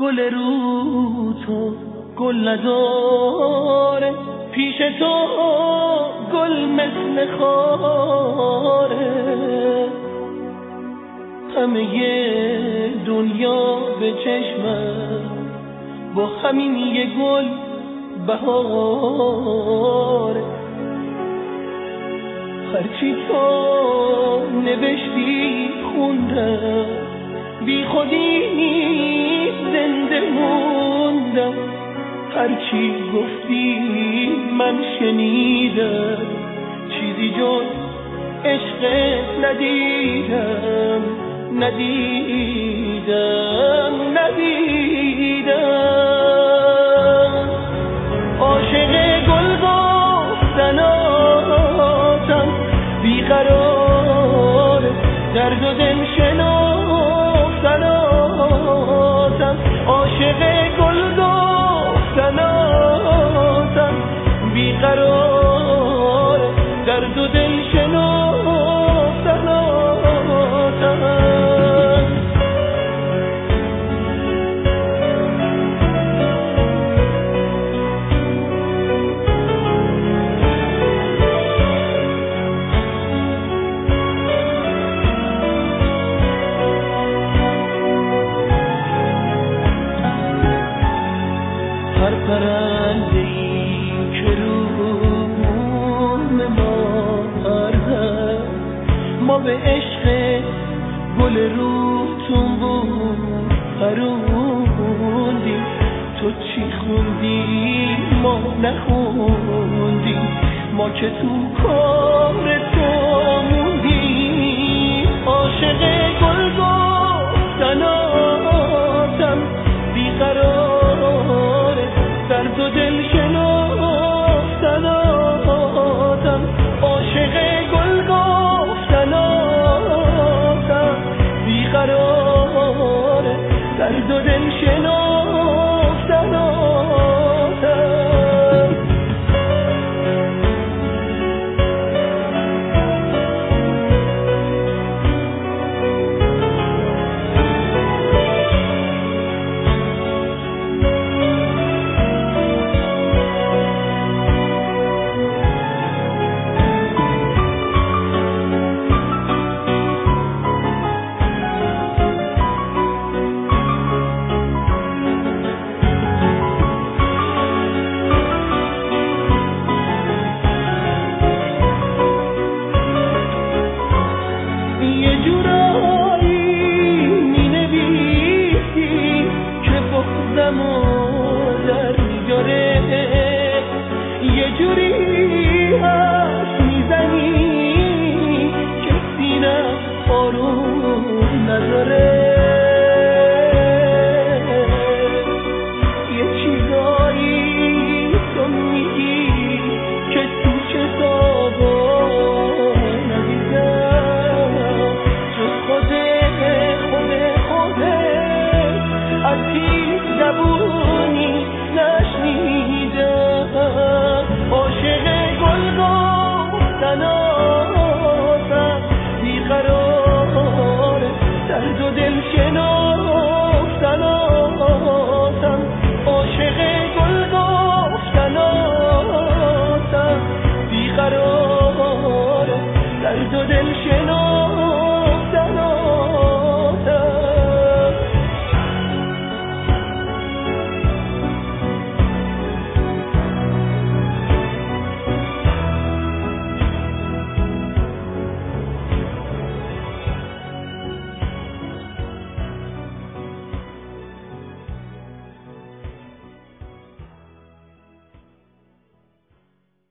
گل رو تو گل نداره، پیش تو گل مثل خاره، همه دنیا به چشمم با همین یه گل بهاره. هرچی تو نوشتی خوندم، بی خودی زنده موندم، هرچی گفتی من شنیدم، چیزی جز عشق ندیدم ندیدم ندیدم. عاشق گل گفتناتم بیقراره، درد و دل شناختناتم، عاشق گل گفتناتم بیقراره، درد و دل شناختناتم. هر پرنده‌ای که رو بوم ما پرد، ما به عشق گل روتون بود پروندیم، تو چی خوندی ما نخوندیم، ما که تو کار تو موندیم. عاشق گل گفتناتم بیقراره، درد و دل شناختناتم، عاشق گل گفتناتم بیقراره، درد و دل شناختناتم. یه جورایی می نویسی که بغضمو در میاره، یه جوری حرف میزنی که سینم آروم نداره، یه چیزایی تو میگی که تو کتابا از هیچ زبونی نشنیدم. عاشق گل گفتناتم بیقراره، درد و دل شناختناتم، عاشق گل گفتناتم بیقراره، درد و دل شناختناتم.